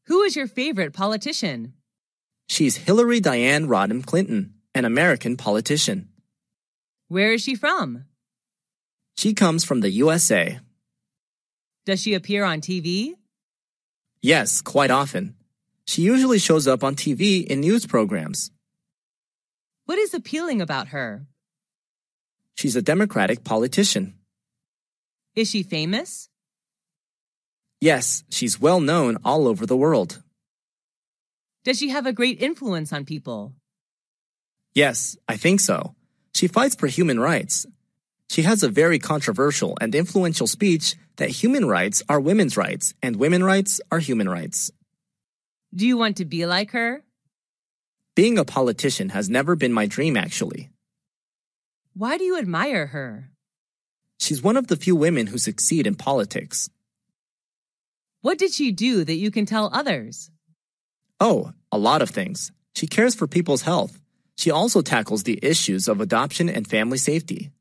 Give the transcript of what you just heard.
Who is your favorite politician? She's Hillary Diane Rodham Clinton, an American politician. Where is she from? She comes from the USA. Does she appear on TV? Yes, quite often. She usually shows up on TV in news programs. What is appealing about her? She's a Democratic politician. Is she famous? Yes, she's well known all over the world. Does she have a great influence on people? Yes, I think so. She fights for human rights. She has a very controversial and influential speech that human rights are women's rights and women's rights are human rights. Do you want to be like her? Being a politician has never been my dream, actually. Why do you admire her? She's one of the few women who succeed in politics. What did she do that you can tell others? Oh, a lot of things. She cares for people's health. She also tackles the issues of adoption and family safety.